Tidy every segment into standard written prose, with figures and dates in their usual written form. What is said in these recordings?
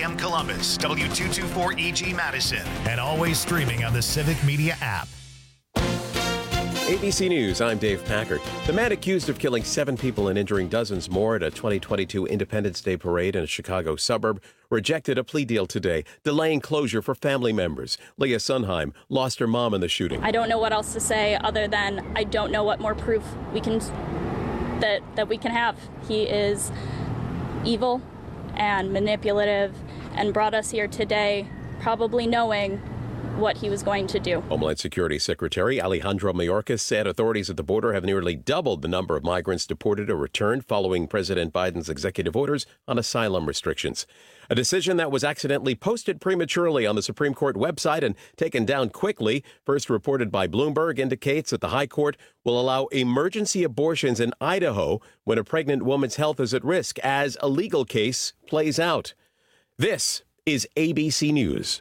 AM Columbus, W224EG Madison, and always streaming on the Civic Media app. ABC News, I'm Dave Packard. The man accused of killing 7 people and injuring dozens more at a 2022 Independence Day parade in a Chicago suburb rejected a plea deal today, delaying closure for family members. Leah Sunheim lost her mom in the shooting. I don't know what else to say other than I don't know what more proof we can that we can have. He is evil and manipulative and brought us here today probably knowing what he was going to do. Homeland Security Secretary Alejandro Mayorkas said authorities at the border have nearly doubled the number of migrants deported or returned following President Biden's executive orders on asylum restrictions. A decision that was accidentally posted prematurely on the Supreme Court website and taken down quickly, first reported by Bloomberg, indicates that the High Court will allow emergency abortions in Idaho when a pregnant woman's health is at risk as a legal case plays out. This is ABC News.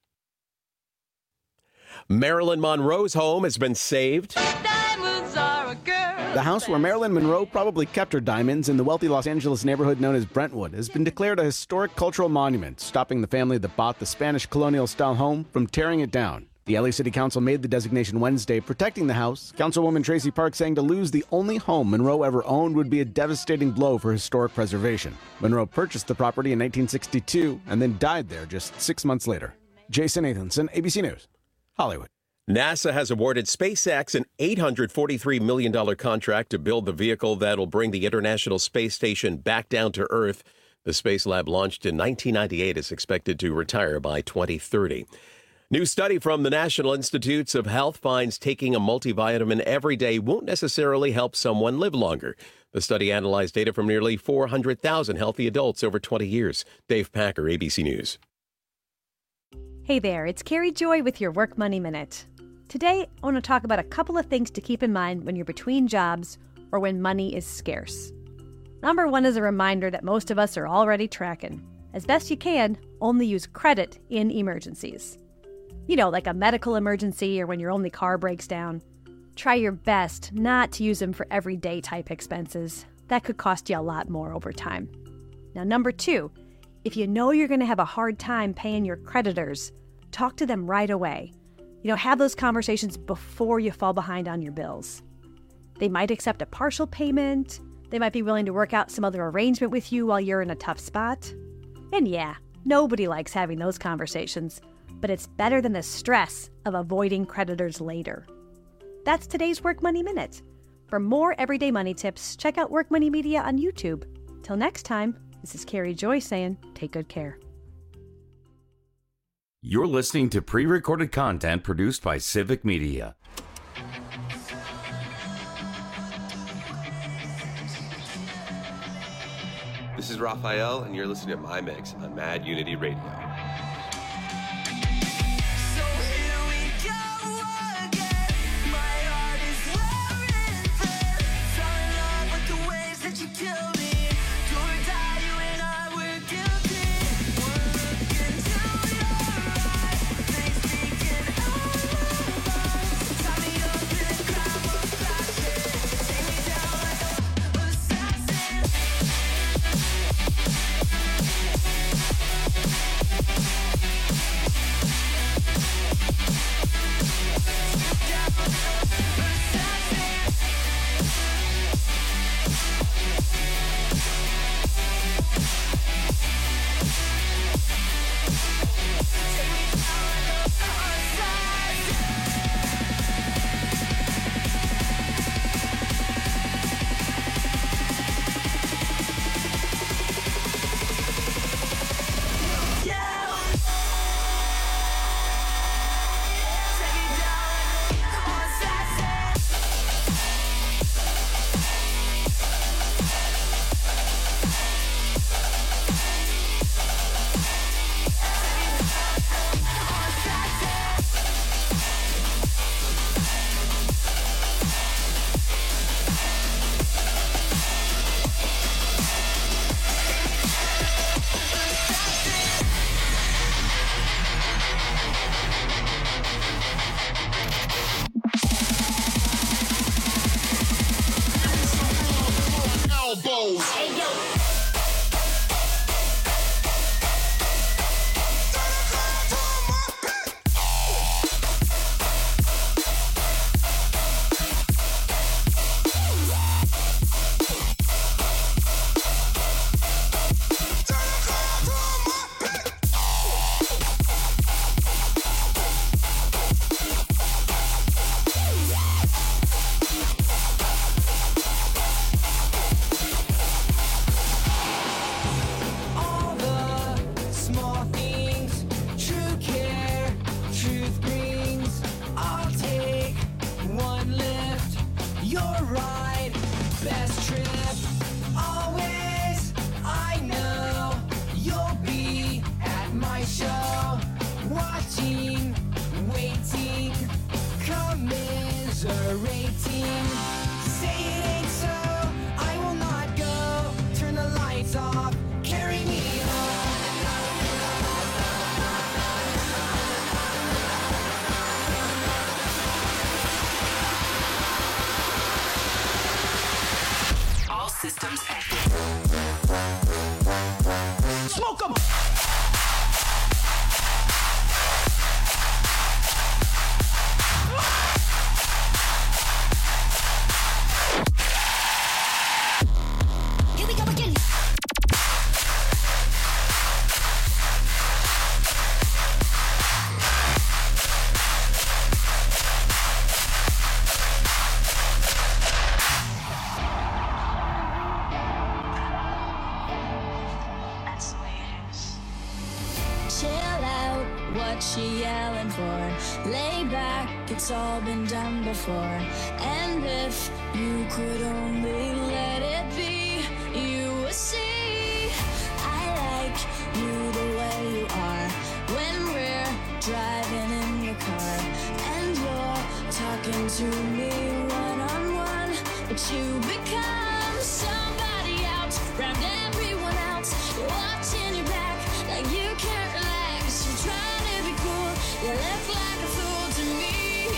Marilyn Monroe's home has been saved. The house where Marilyn Monroe probably kept her diamonds in the wealthy Los Angeles neighborhood known as Brentwood has been declared a historic cultural monument, stopping the family that bought the Spanish colonial-style home from tearing it down. The LA City Council made the designation Wednesday, protecting the house. Councilwoman Tracy Park saying to lose the only home Monroe ever owned would be a devastating blow for historic preservation. Monroe purchased the property in 1962 and then died there just 6 months later. Jason Nathanson, ABC News, Hollywood. NASA has awarded SpaceX an $843 million contract to build the vehicle that'll bring the International Space Station back down to Earth. The Space Lab, launched in 1998, is expected to retire by 2030. New study from the National Institutes of Health finds taking a multivitamin every day won't necessarily help someone live longer. The study analyzed data from nearly 400,000 healthy adults over 20 years. Dave Packer, ABC News. Hey there, it's Carrie Joy with your Work Money Minute. Today, I want to talk about a couple of things to keep in mind when you're between jobs or when money is scarce. Number one is a reminder that most of us are already tracking. As best you can, only use credit in emergencies. You know, like a medical emergency or when your only car breaks down. Try your best not to use them for everyday type expenses. That could cost you a lot more over time. Now, number two, if you know you're going to have a hard time paying your creditors, talk to them right away. Have those conversations before you fall behind on your bills. They might accept a partial payment. They might be willing to work out some other arrangement with you while you're in a tough spot. And yeah, nobody likes having those conversations, but it's better than the stress of avoiding creditors later. That's today's Work Money Minute. For more everyday money tips, check out Work Money Media on YouTube. Till next time, this is Carrie Joy saying, take good care. You're listening to pre-recorded content produced by Civic Media. This is Raphael, and you're listening to My Mix on Mad Unity Radio. show. Watching, waiting, commiserating. Say it ain't so, I will not go. Turn the lights off, carry me home. All systems active. Smoke 'em! Here we go again. Chill out, what she yelling for? Lay back, it's all been done before. And if you could only let it be, you would see. I like you the way you are. When we're driving in your car and you're talking to me one-on-one, but you become somebody else, round everyone else, watching your back like you can't relax. You're trying to be cool, you look like a fool to me.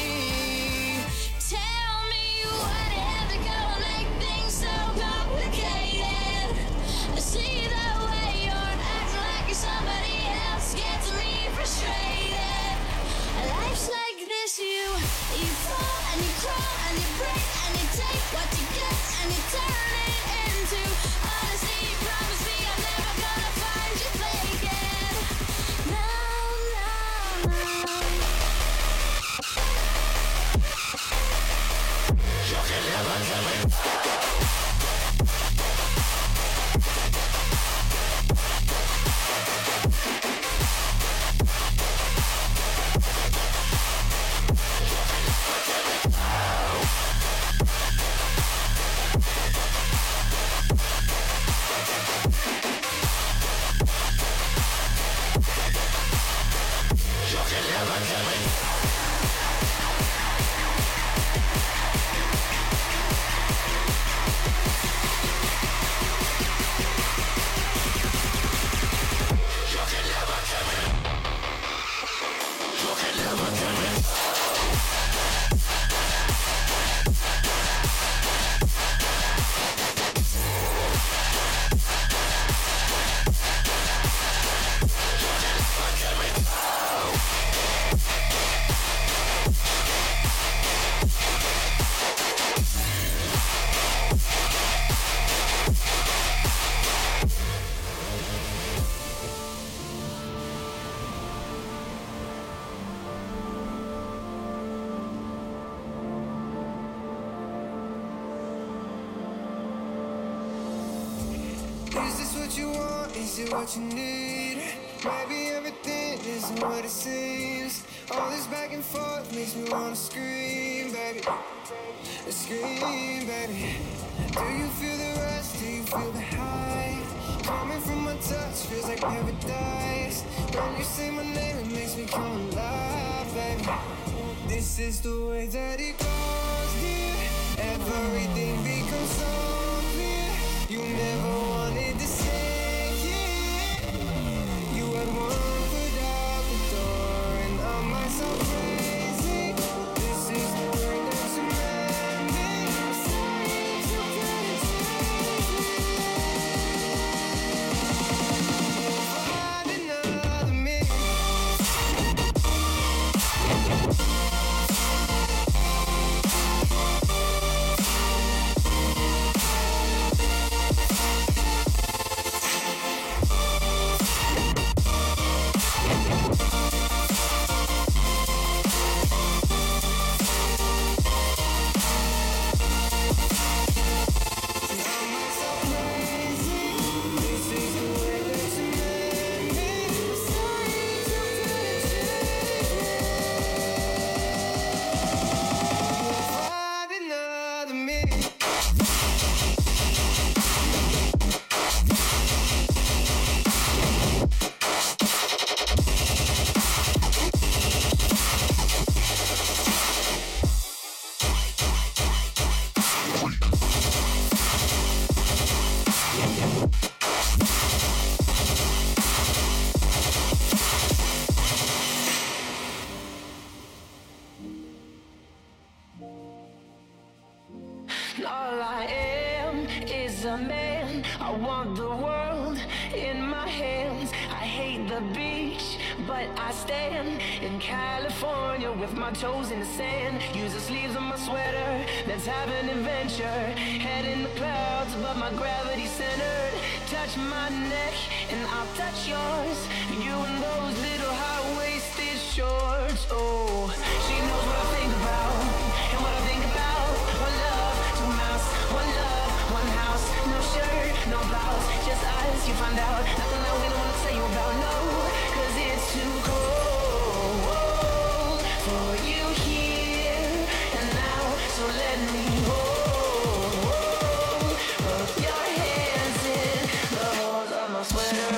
Tell me what had to go and make things so complicated. I see the way you're acting like you're somebody else, gets me frustrated. Life's like this, you fall and you crawl and you break and you take what you get and you turn it into honesty. You promise me I'm never gonna find you faking. No, no, no. You can never tell me. Is this what you want? Is it what you need? Maybe everything isn't what it seems. All this back and forth makes me wanna scream, baby. Scream, baby. Do you feel the rush? Do you feel the high? Coming from my touch feels like paradise. When you say my name, it makes me come alive, baby. This is the way that it goes, dear. Everything becomes so clear. You never wanted to say it. You had one foot out the door, and I myself crazy. This is the way that you meant me. I'm sorry that you couldn't change me. Find another me. the beach, but I stand in California with my toes in the sand. Use the sleeves of my sweater, let's have an adventure. Head in the clouds above my gravity centered. Touch my neck and I'll touch yours. You and those little high-waisted shorts. Oh, she knows what I think about and what I think about. One love, two mouths, one love, one house. No shirt, no blouse, just us. You find out nothing that we don't want to tell you about. No, 'cause it's too cold for you here and now. So let me hold both your hands in the holes of my sweater.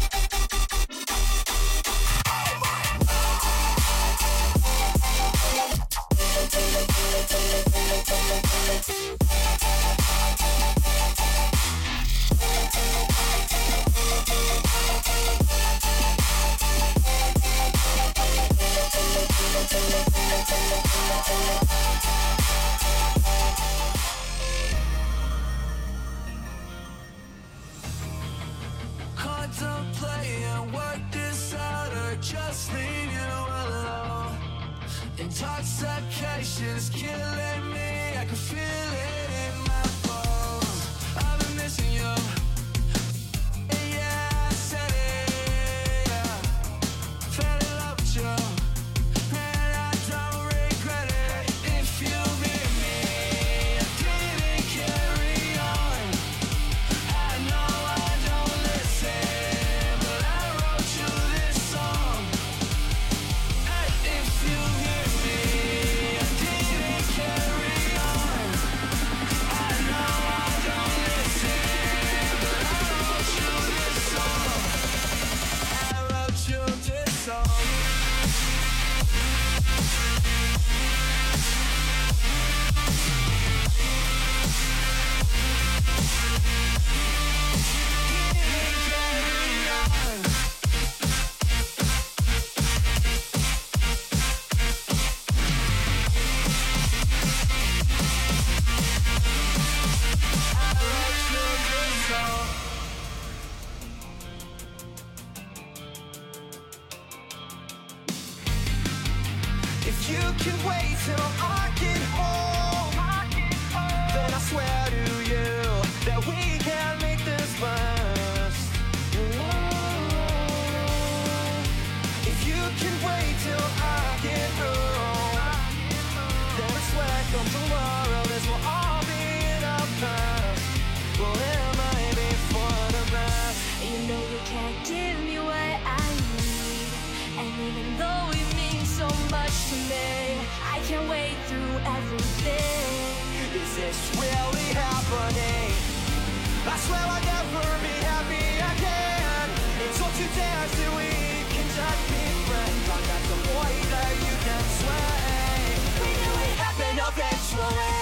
Contemplate and work this out or just leave you alone. Intoxication's killing me, I can feel it in my bones. I've been missing you. Yeah, I said it, yeah. Fell in love with you, and I don't regret it. If you hear me, I didn't carry on. I know I don't listen, but I wrote you this song. Hey, if you hear me, I didn't carry on. I know I don't listen, but I wrote you this song. I wrote you this song. If you can wait till I get home, then I swear to you that we can make this last. If you can wait till I get home, then I swear come tomorrow this will all be in our past. Well, it might be for the best. You know you can't give me what I need, and even though it means so much to me, I can't wait through everything. Is this really happening? I swear I'll never be happy again. Until today I say we can just be friends. I got some boy that you can sway. We knew it happened eventually.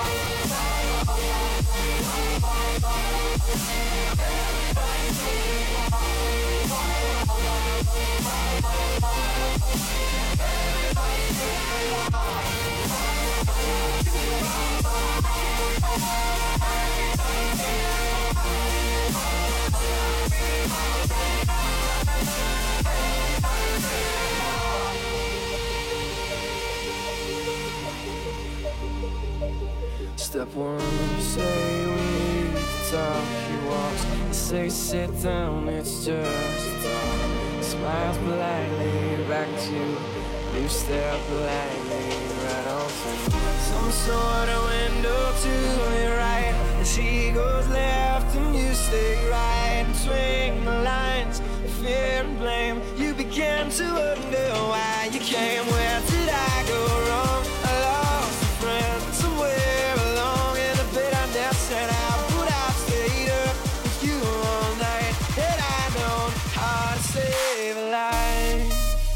Step one, you say we need to talk. He walks, you say sit down, it's just a talk. Smiles politely back to you, you stare politely right on through some sort of window to the right. As he goes left and you stay right, between the lines of fear and blame, you begin to wonder why you came. Where did I go wrong? I lost a friend somewhere along in the bed I never set out. But I've stayed up with you all night, and I know how to save a life.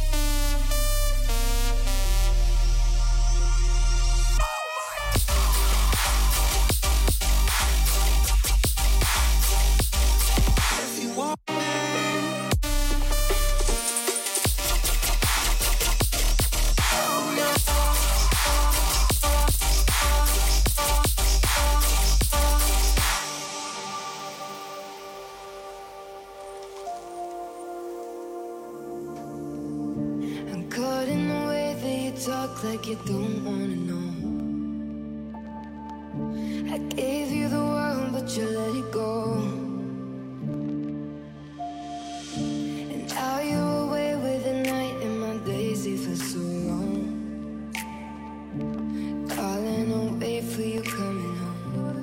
If you want talk like you don't wanna know. I gave you the world, but you let it go. And now you're away with the night, and my days they feel so long. Darling, I'll wait for you coming home.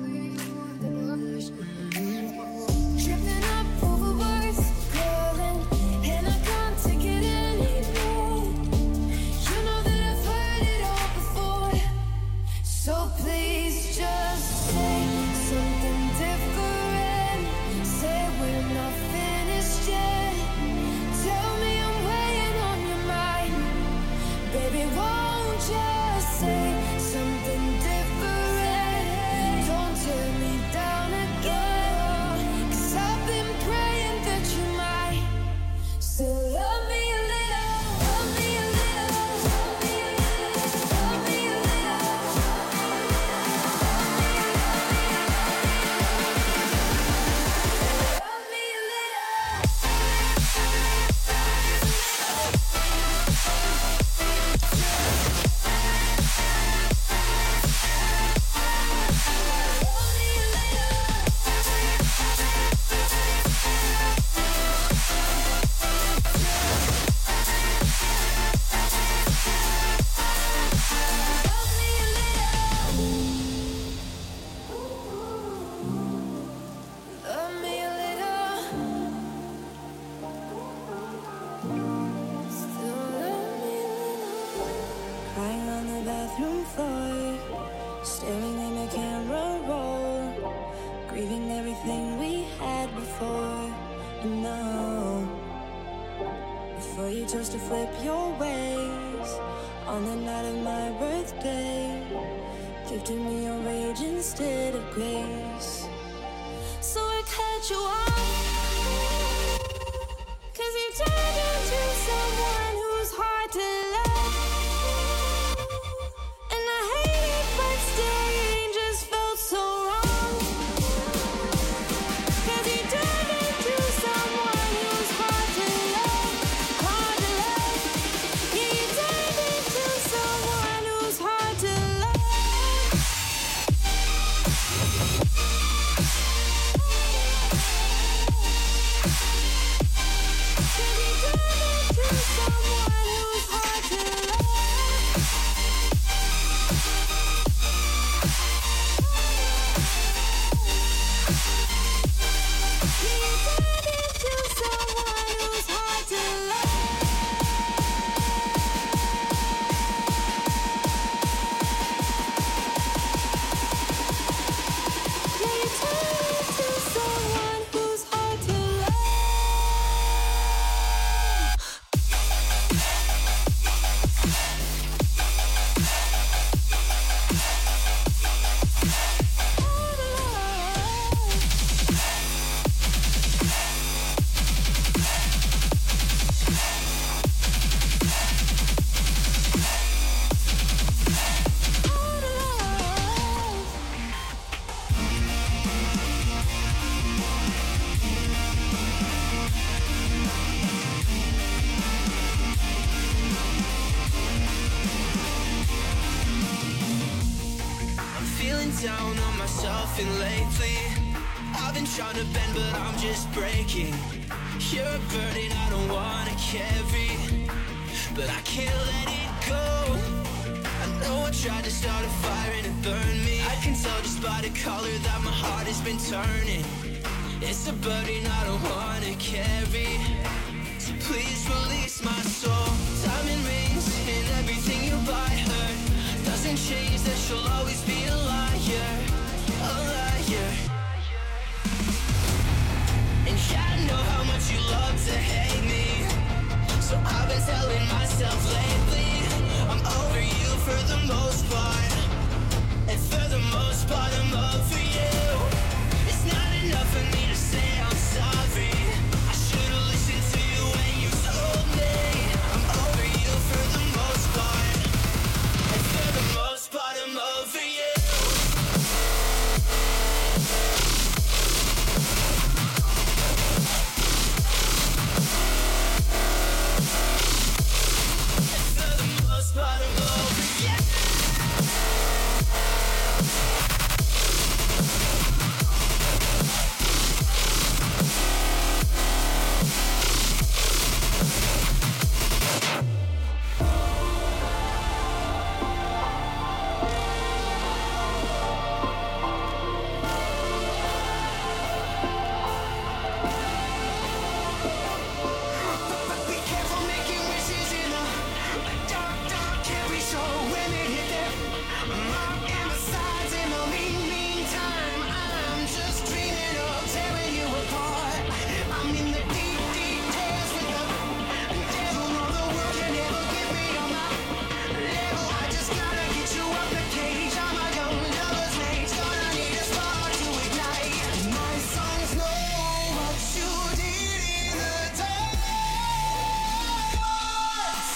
Tripping up over words, calling, and I can't take it anymore. You know that I've heard it all before, so please just say something different. Say we're not finished yet. Tell me I'm weighing on your mind. Baby, won't just say something different. Don't turn me down again, 'cause I've been praying that you might. So love me a little, love me a little, love me a little, love me a little. Love me a little. Still love me a little. Crying on the bathroom floor, staring at my camera roll, grieving everything we had before. And now, before you chose to flip your ways on the night of my birthday, gifted me your rage instead of grace. So I cut you off, 'cause you turned into someone who's hard to love. And I hate it, but staying just felt so wrong. 'Cause you turned into someone who's hard to love, hard to love. Yeah, you turned into someone who's hard to love. Down on myself, and lately I've been trying to bend, but I'm just breaking. You're a burden I don't wanna carry, but I can't let it go. I know I tried to start a fire and it burned me. I can tell just by the color that my heart has been turning. It's a burden I don't wanna carry, so please release my soul. Diamond rings and everything you buy her doesn't change that she'll always be a liar, a liar. And I know how much you love to hate me, so I've been telling myself lately I'm over you for the most part, and for the most part I'm over you. It's not enough for me to say I'm sorry. I should've listened to you when you told me I'm over you for the most part, and for the most part I'm over you. And for the most part I'm over you.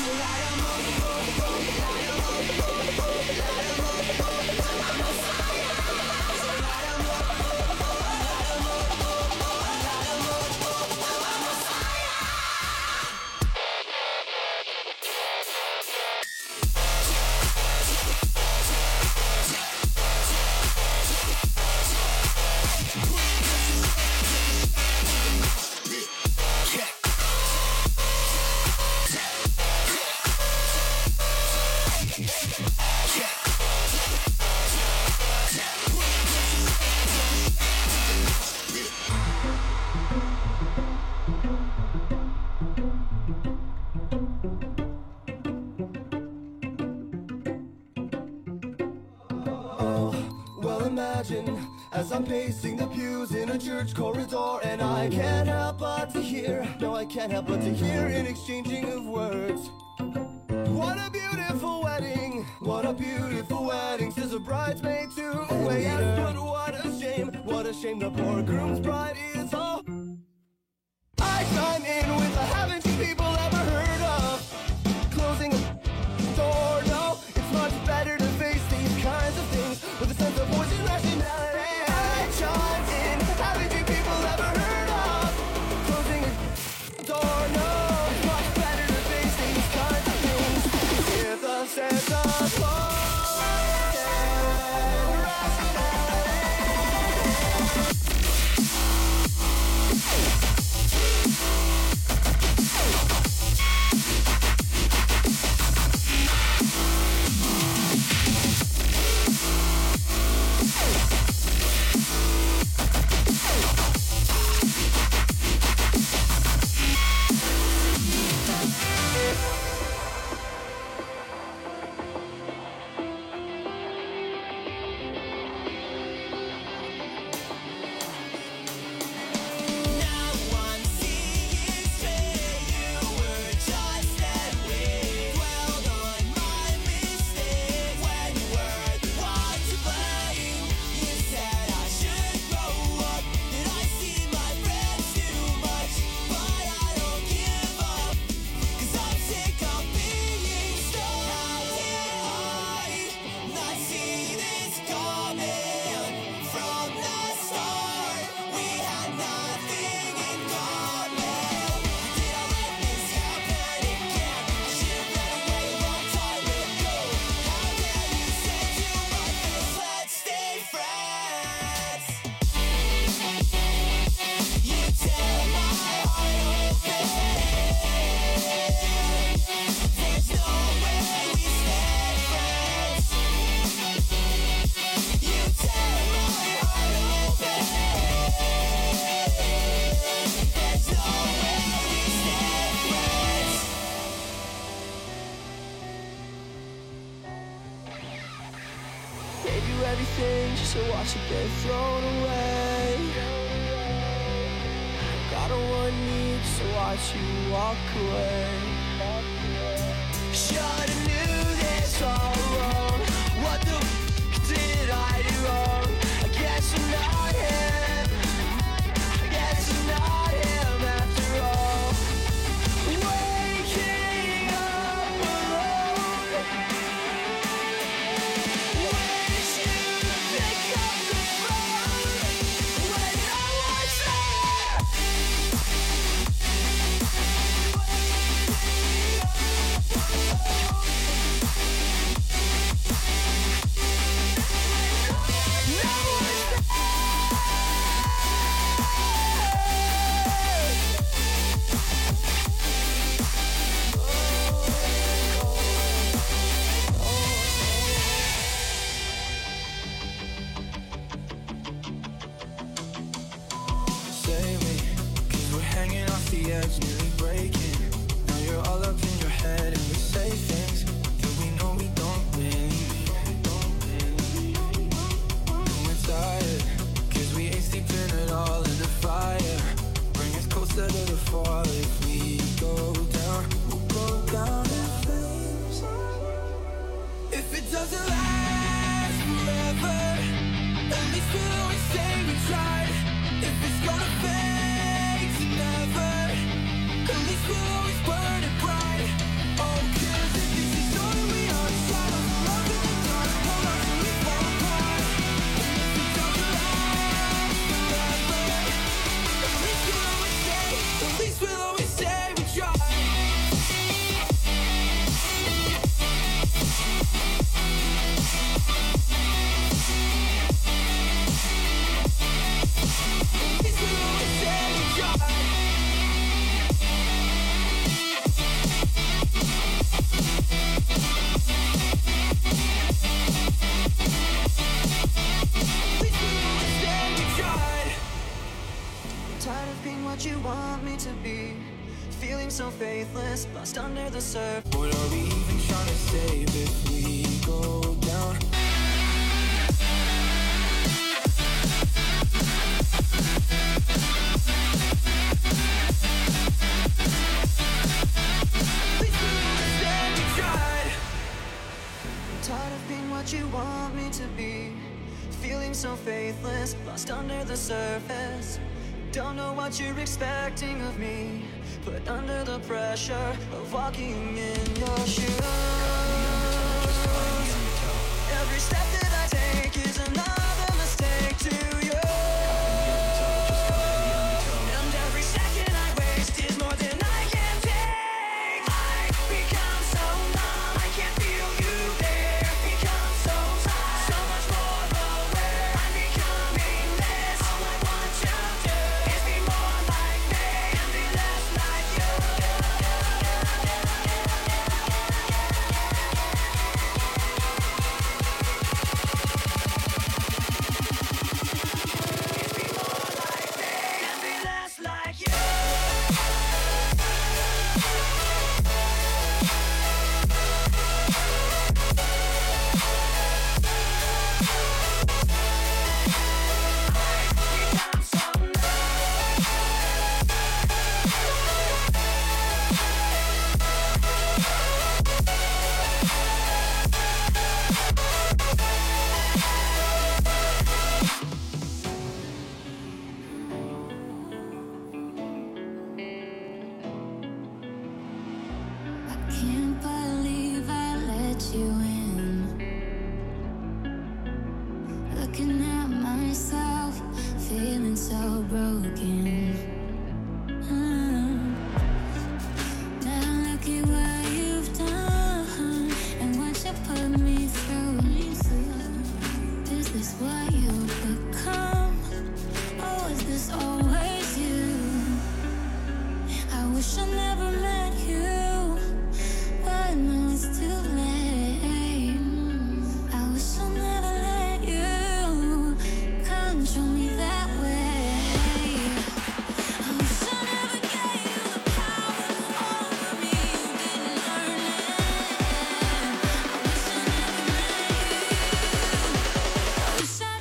As I'm pacing the pews in a church corridor, and I can't help but to hear, no, I can't help but to hear an exchanging of words. What a beautiful wedding, what a beautiful wedding, says a bridesmaid to a waiter. But what a shame the poor groom's bride is home. I chime in with a haven't you people ever heard of closing a door? No, it's much better to face these kinds of things with a sense of voice and rationality. Chime in, haven't you people ever heard of closing a door? No, it's much better to face these kinds of things with a sense of voice and rationality. Everything just to watch it get thrown away. Got on one knee just to watch you walk away. Shoulda knew this all wrong. What the f did I do wrong? I guess I'm not him. I guess I'm not him after all. Waking up alone. Oh, faithless, lost under the surf. What are we even trying to save if we go down? Tired of being what you want me to be, feeling so faithless, lost under the surface. Don't know what you're expecting of me, put under the pressure of walking in your shoes. Every step that I take is another mistake to you, and every second I waste is more than I can take. I become so numb, I can't feel you there. Become so tired, so much more aware. I'm becoming this. All I want you to is be more like me and be less like you. Can't believe I let you in. Looking at myself, feeling so broken. Now look at what you've done and what you put me through. Is this what you've become? Or is this always you? I wish I never met you, but now it's too late. I wish I never let you control me that way. I wish I never gave you the power over me. You didn't learn it. I wish I never met you. I wish I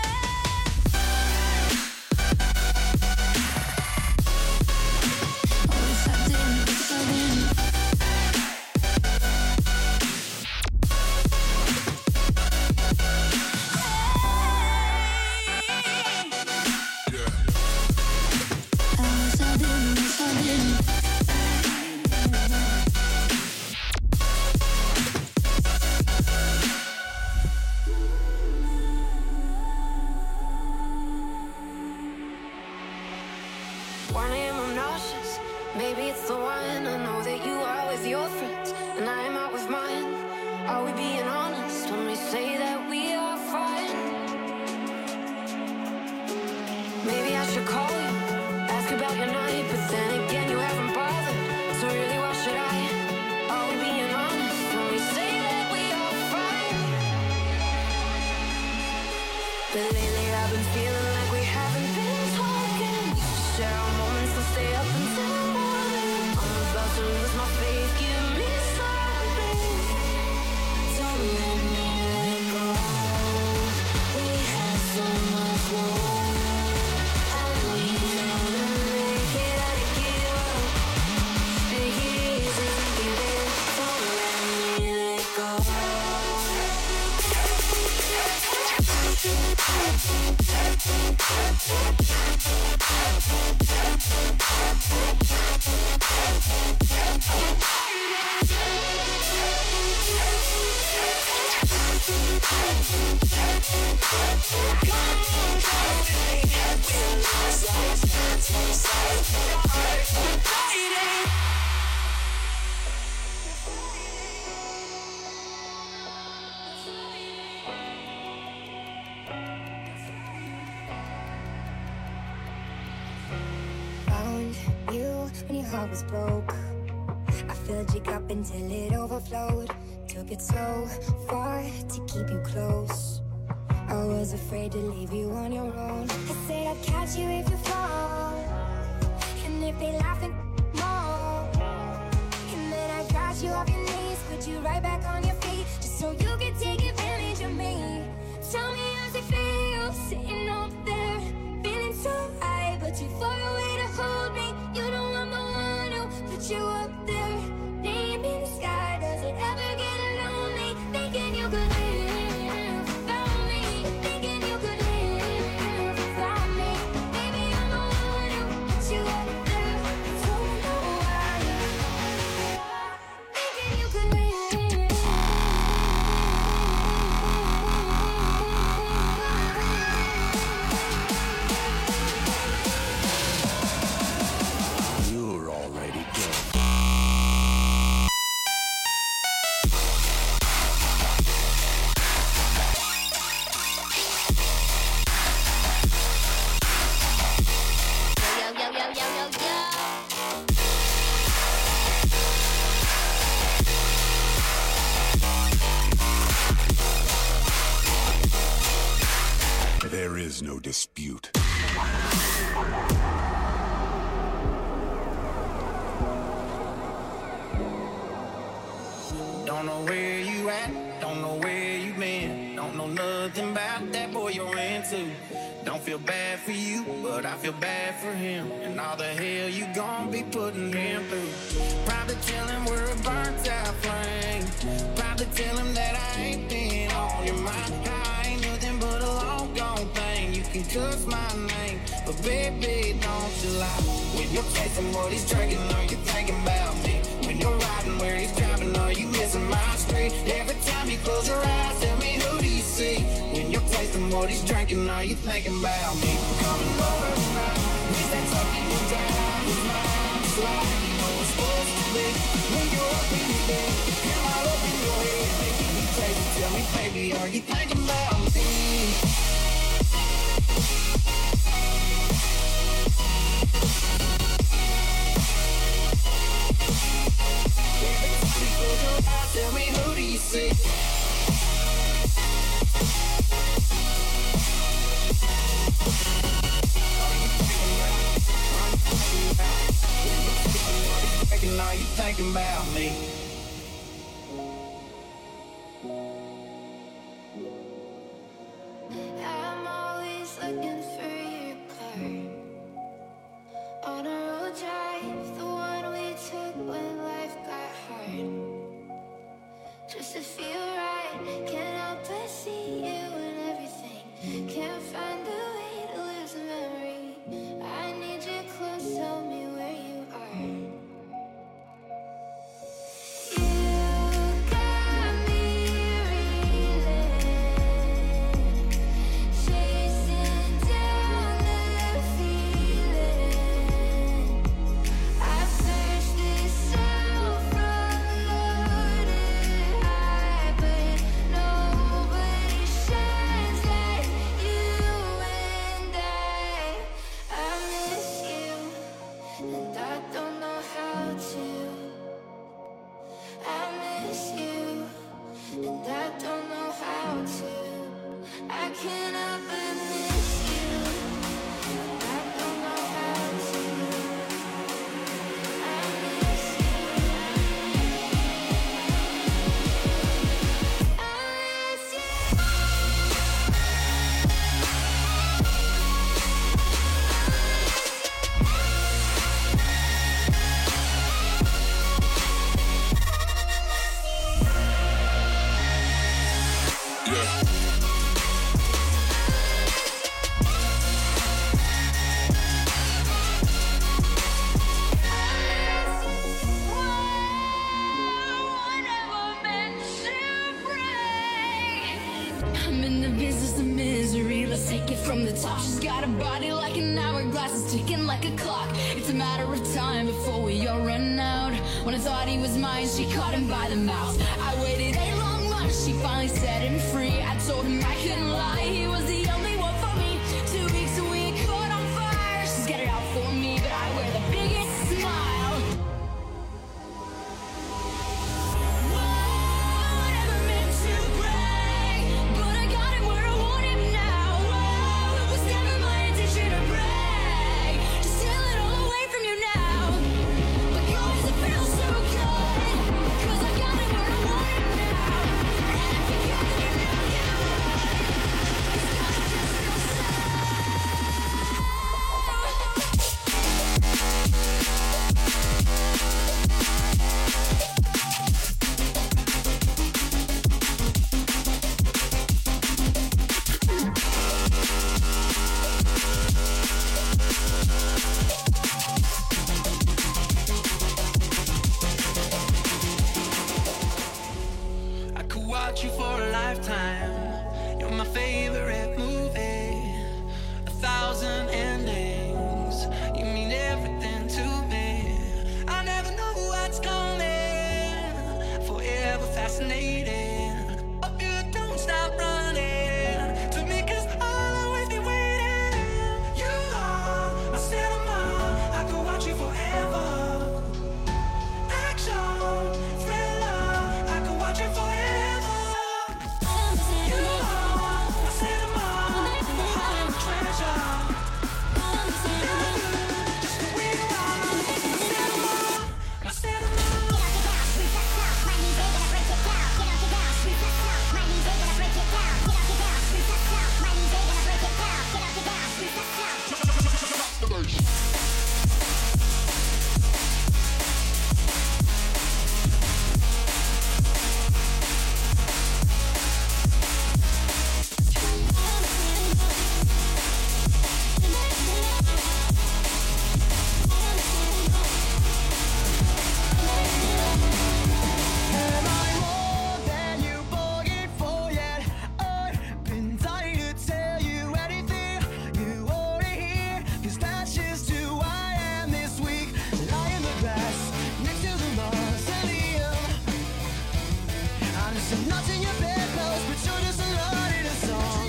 One AM I'm nauseous, maybe it's the wine. I know that you are with your friends and I am out with mine. Are we being honest when we say that we are fine? Maybe I should call you, ask about your night, but then again you haven't bothered, so really why should I? Are we being honest when we say that we are fine? But lately I've been feeling like we haven't been talking. Share our moments, so stay up until morning. I'm about to lose my faith, give me something. Don't let me let go. We had so much more. I need you to make it out of give up. Take it easy, give it. Don't let me let go. Found you when your heart was broke. I filled your cup until it overflowed. Took it so far to keep you close. I was afraid to leave you on your own. I said I'd catch you if you fall, and if they laugh and more, and Got you off your knees, put you right back on your feet, just so you can take advantage of me. Tell me how's it feel, sitting up there, feeling so high, but too far away to hold me. You know I'm the one who put you up there, name in the sky. Does it ever get lonely, thinking you could live without me, thinking you could live without me? Baby, I'm the one who put you up there, don't know why, thinking you could live. You're already dead. Yo, yo, yo, yo, yo, yo. There is no dispute. Don't know where you at, don't know where you been, don't know nothing about that boy you're into. Don't feel bad for you, but I feel bad for him, and all the hell you gon' be putting him through. Probably tell him we're a burnt out flame, probably tell him that I ain't been on your mind. I ain't nothing but a long gone thing, you can cuss my name, but baby don't you lie. When you're chasing what he's drinking, are you thinking about me? When you're riding where he's driving, are you missing my street? Every time you close your eyes, tell me who do you see? When you're tasting what he's drinking, are you thinking about me? Coming over tonight, is that talking you down? His mind is like you know it's supposed to be. When you're up in your bed, am I up in your head? Making me crazy, tell me baby, are you thinking about me? Tell me who do you see? Are you thinking about me? I'm always looking for your car. On a road drive, the one we took when life got hard. Just to feel right, can't help but see you and everything. Can't find a way to lose a memory. I need you close, tell me where you are. You got me reeling, chasing down the feeling. I've searched this out from loaded high, but nobody shines like you and I miss you, and I don't know how to. I miss you, and I don't know how to. I can't help but miss you, and I don't know how to. I miss you. I miss you. I'm in the business of misery, let's take it from the top. She's got a body like an hourglass, it's ticking like a clock. It's a matter of time before we all run out. When I thought he was mine, she caught him by the mouth. I waited a long month, she finally set him free. I told him I couldn't lie, he was the only one for me. 2 weeks and we caught on fire. She's got it out for me, but I wear the biggest smile. Never meant to break, but I got him where I want him now. Whoa, it was never my intention to break, to steal it all away from you now. But God, it feels so good. watch you for a lifetime. You're my favorite movie. 1,000 endings. You mean everything to me. I never know what's coming. Forever fascinating. Hope you don't stop running to me, 'cause I'll always be waiting. You are my cinema. I could watch you forever. Action, thriller. I could watch it forever. You are my cinema. My Hollywood treasure. Just the way you are. My cinema. My cinema. Am I more than you bargained for yet? I've been dying to tell you anything you wanna hear, 'cause that's just who I am this week. Lie in the grass next to the mausoleum. I'm just not in your bedclothes, but you're just alone in a song.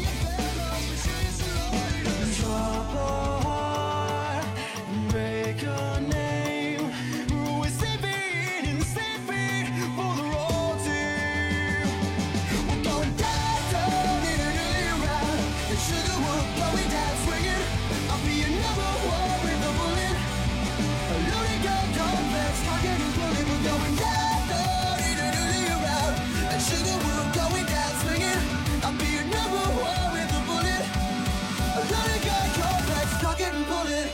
Drop a heart and break a name. We're saving and saving for the road team. We're going down, down, in a new round. And sugar will going down swinging. I'll be your number one with a bullet. A loaded gun, complex, target and bullet. We're going down, down, in a new round. And sugar will going down swinging. I'll be your number one with a bullet. A loaded gun, complex, target and bullet.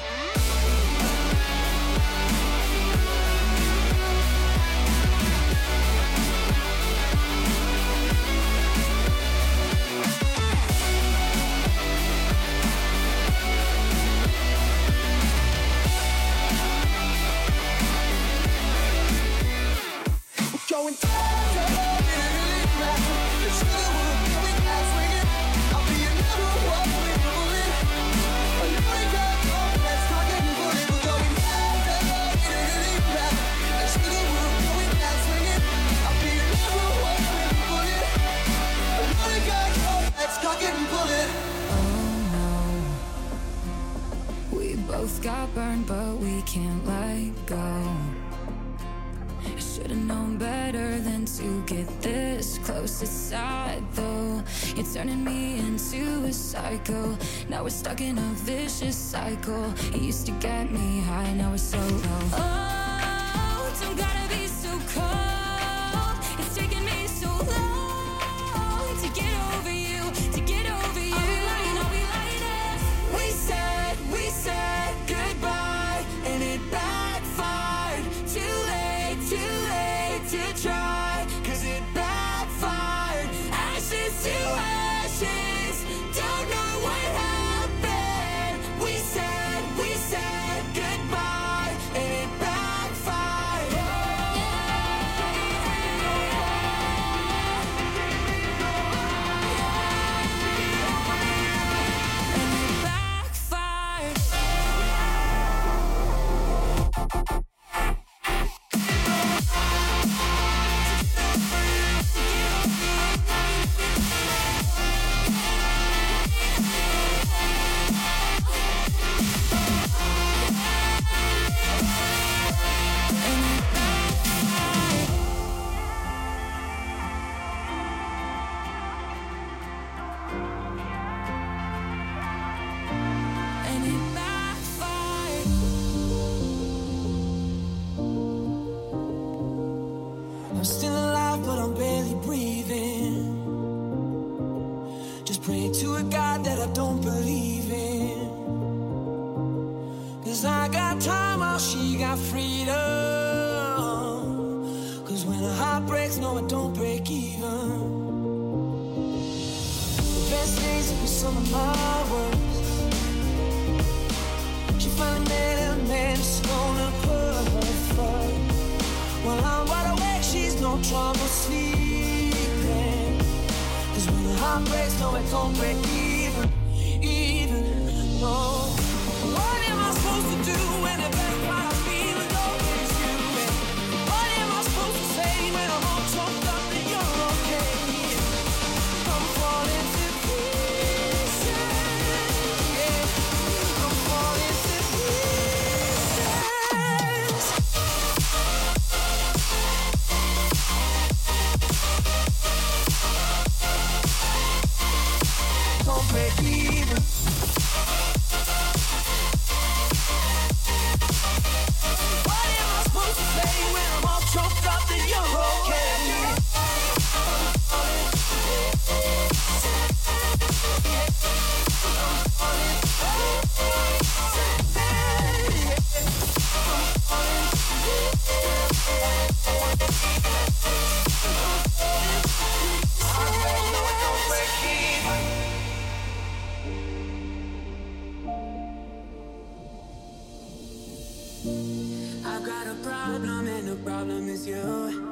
Going down, down, in a new round. And sugar will going down swinging. I'll be your number one with a bullet. A loaded gun, complex, target and bullet. We're going down, down, in a new round. And sugar will going down swinging. I'll be your number one with a bullet. A loaded gun, complex, target and bullet. We both got burned, but we can't let go. I should've known better than to get this close. It's sad though, you're turning me into a psycho. Now we're stuck in a vicious cycle. It used to get me high, now we're so low. Oh, don't gotta be so cold. It's taking me so long to get over you, to get over you. Are we lying? We said goodbye, and it backfired. Too late to try, 'cause it backfired. Ashes to ashes, don't know what happened. We said goodbye, and it backfired. And it backfired. And it backfired. I'm still alive, but I'm barely breathing. Just praying to a God that I don't believe in. 'Cause I got time while she got freedom. 'Cause when a heart breaks, no, it don't break even. The best days will be some of my worst. She finally met a man who's gonna put her first. While I'm wide awake, she's no trouble sleeping. heart breaks, no, it don't break even, no. What am I supposed to do when the best part of me was always you? And what am I supposed to say when I'm all choked up and you're okay? I'm falling to pieces, yeah. I'm falling to pieces. Don't break even. What am I supposed to say when I'm all choked up and you're okay? I've got a problem and the problem is you.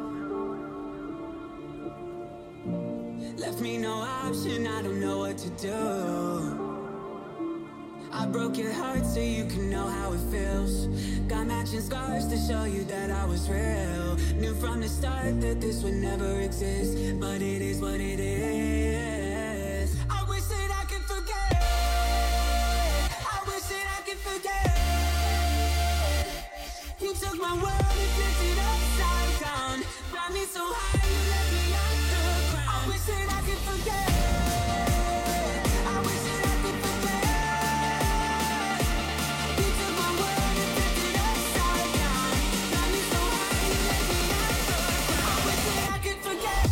Left me no option, I don't know what to do. I broke your heart so you can know how it feels. Got matching scars to show you that I was real. Knew from the start that this would never exist, but it is what it is. I wish that I could forget. I wish that I could forget. You took my world and flipped it upside down. Brought me so high, you left me underground. I wish that I could forget. I wish that I could forget. You took my world and flipped it upside down. Brought me so high, you left me underground. I wish that I could forget.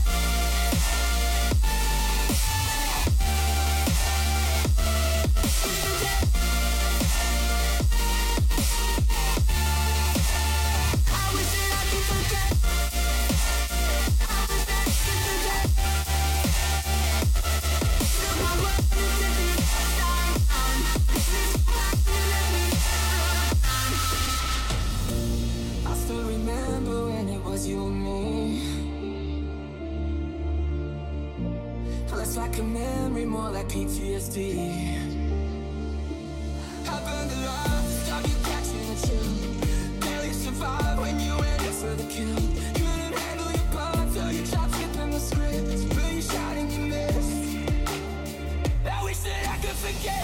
I still remember when it was you and me. Less like a memory, more like PTSD. I burned the light to stop you catching the chill. Barely survived when you went in for the kill. Couldn't handle your part till you tried flipping the script. But you shot and you missed. I wish that I could forget.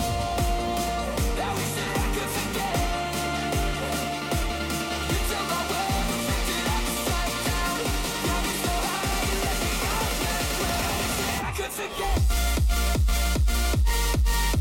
I wish that I could forget. You took my world and flipped it upside down. Got me so high, you left me underground. I wish that I could forget.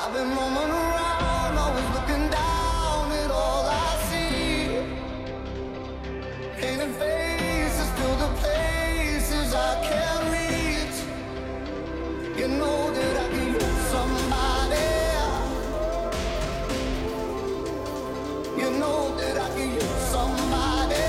I've been roaming around, always looking down at all I see. Painted faces fill the places I can't reach. You know that I can use somebody. You know that I can use somebody.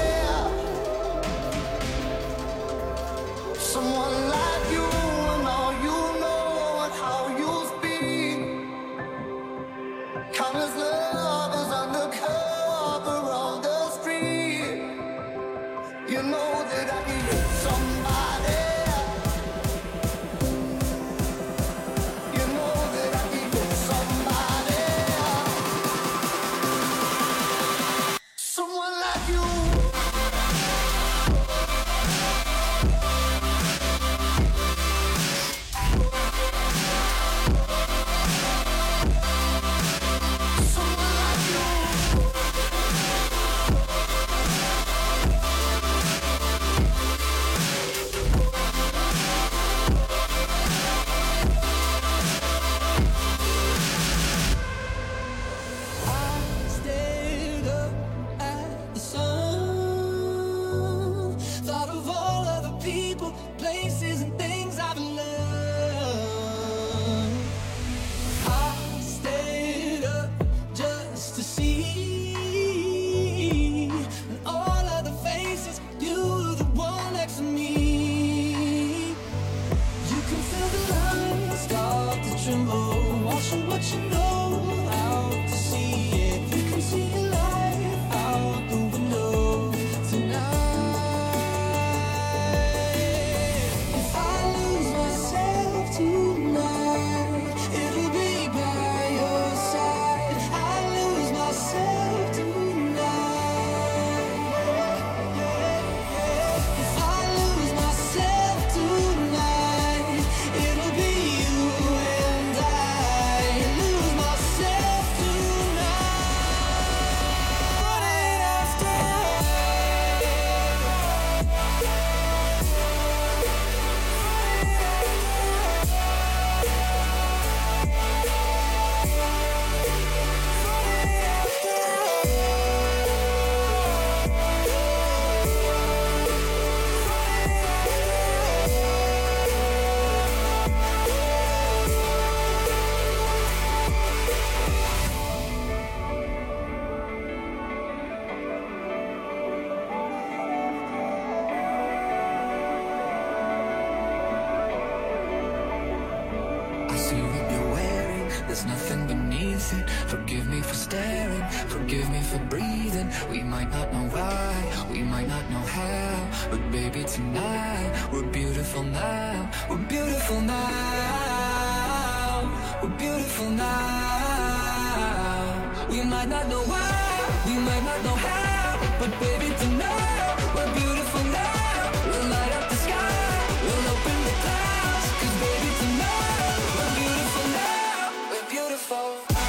Someone like you and all you know and how you speak. Countless lovers undercover of the street. You know that I can use somebody. You know that I can use somebody. Someone like you. There's nothing beneath it. Forgive me for staring, forgive me for breathing. We might not know why, we might not know how, but baby tonight, we're beautiful now. We're beautiful now. We're beautiful now. We might not know why, we might not know how, but baby tonight, we're beautiful now. We'll light up the sky, we'll open the clouds, 'cause baby tonight, we're beautiful now. We're beautiful.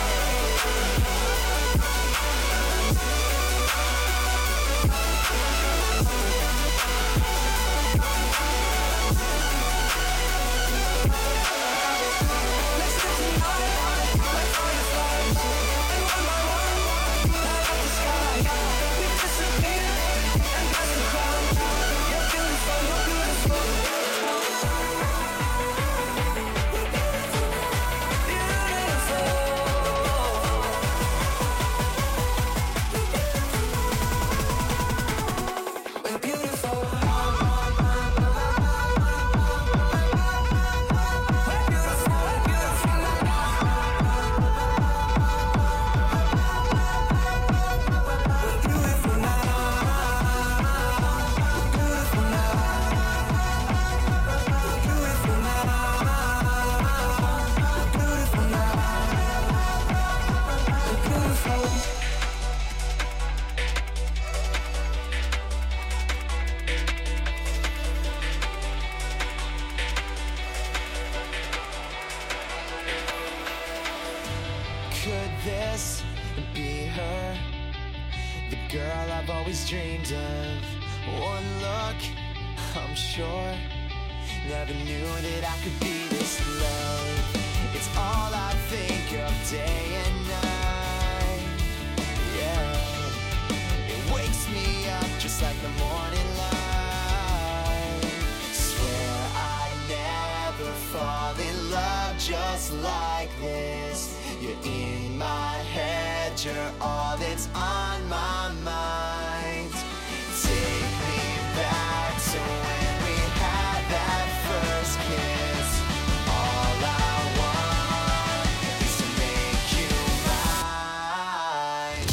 Could this be her? The girl I've always dreamed of. One look, I'm sure. Never knew that I could be this love. It's all I think of fall in love just like this. You're in my head, you're all that's on my mind. Take me back to when we had that first kiss. All I want is to make you mine.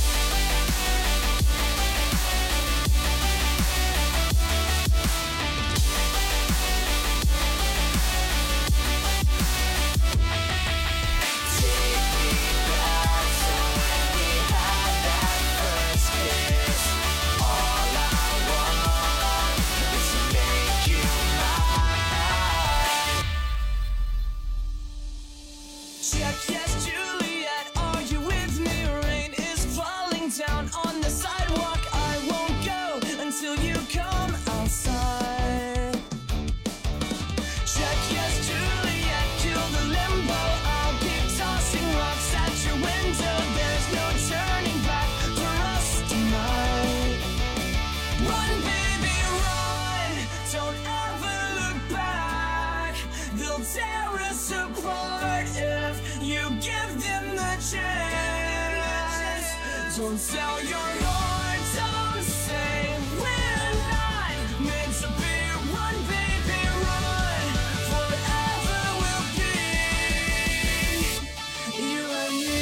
Take me back to when we had that first kiss. All I want is to make you mine. Check, yes, Juliet, are you with me? Rain is falling down on the sidewalk. I won't go until you come outside. Check, yes, Juliet, kill the limbo. I'll keep tossing rocks at your window. There's no turning back for us tonight. Run, baby, run. Don't ever look back. They'll tear us apart if you give them the chance. Don't sell your heart, don't say we're not meant to be. Run, baby, run. Forever will be you and me.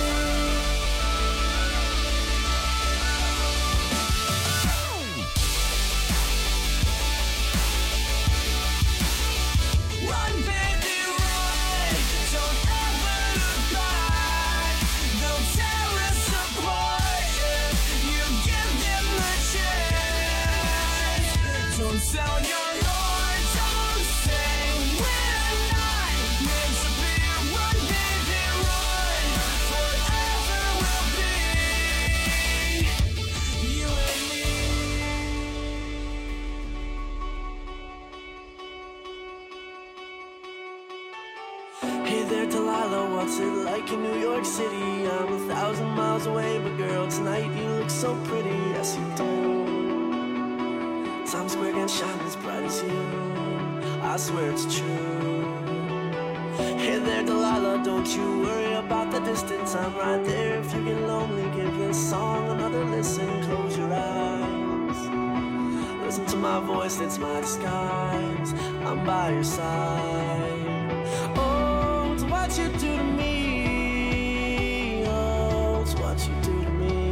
Run, baby, run. Don't ever look back. They'll tear us apart if you give them the chance. Don't sell your heart, don't say we're not meant to be. Run, baby, run. Forever will be you and me. Hey there, Delilah, what's it like in New York City? I'm 1,000 miles away, but girl, tonight you look so pretty, yes you do. Times Square can shine as bright as you, I swear it's true. Hey there, Delilah, don't you worry about the distance, I'm right there. If you get lonely, give this song another listen, close your eyes. Listen to my voice, it's my disguise, I'm by your side. Oh, it's what you do to me. Oh, it's what you do to me.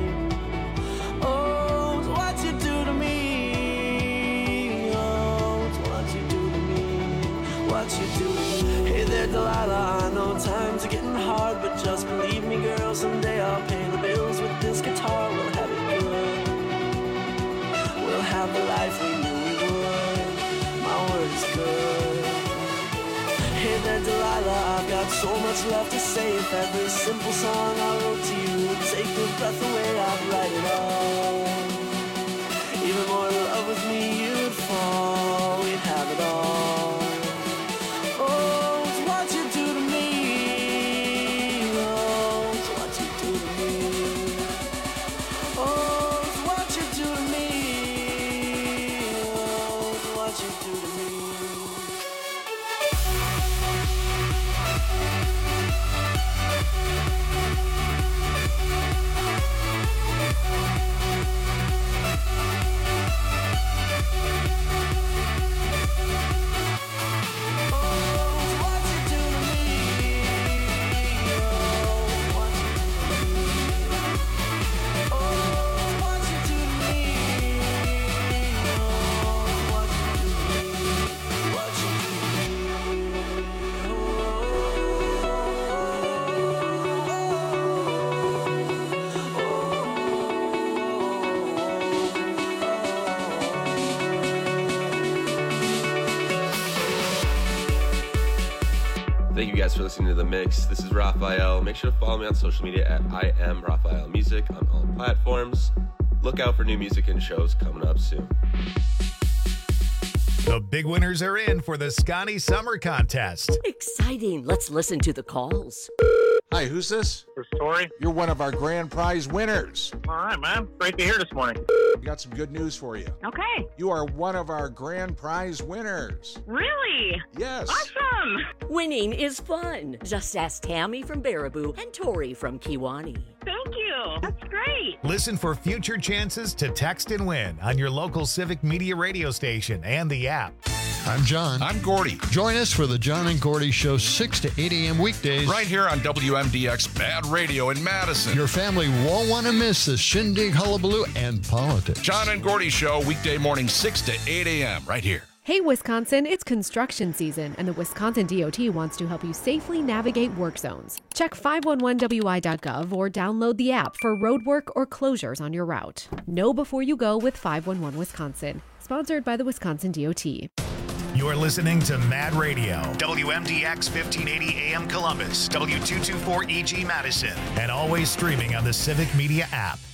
Oh, it's what you do to me. Oh, it's what you do to me. What you do to me. Hey there, Delilah, I know times are getting hard, but just believe me, girl, someday I'll pay the bills with this guitar. We'll have it good. We'll have the life we knew we would. My word is good. Hey there, Delilah, I've got so much left to say. If every simple song I wrote to you would take the breath away, I'd write it all. Even more in love with me, you'd fall. We'd have it all. Oh, it's what you do to me. Oh, it's what you do to me. Oh, it's what you do to me. Oh, it's what you do to me. Thank you guys for listening to The Mix. This is Raphael. Make sure to follow me on social media at I am Raphael Music on all platforms. Look out for new music and shows coming up soon. The big winners are in for the Scotty Summer Contest. Exciting. Let's listen to the calls. Hi, who's this? This is Tori. You're one of our grand prize winners. All right, man. Great to hear this morning. We got some good news for you. Okay. You are one of our grand prize winners. Really? Yes. Awesome. Winning is fun. Just ask Tammy from Baraboo and Tori from Kiwani. Thank you. That's great. Listen for future chances to text and win on your local Civic Media radio station and the app. I'm John. I'm Gordy. Join us for the John and Gordy Show 6 to 8 a.m. weekdays. Right here on WMDX Bad Radio in Madison. Your family won't want to miss the shindig, hullabaloo, and politics. John and Gordy Show, weekday morning 6 to 8 a.m. right here. Hey, Wisconsin, it's construction season, and the Wisconsin DOT wants to help you safely navigate work zones. Check 511wi.gov or download the app for roadwork or closures on your route. Know before you go with 511 Wisconsin. Sponsored by the Wisconsin DOT. You're listening to Mad Radio, WMDX 1580 AM Columbus, W224 EG Madison, and always streaming on the Civic Media app.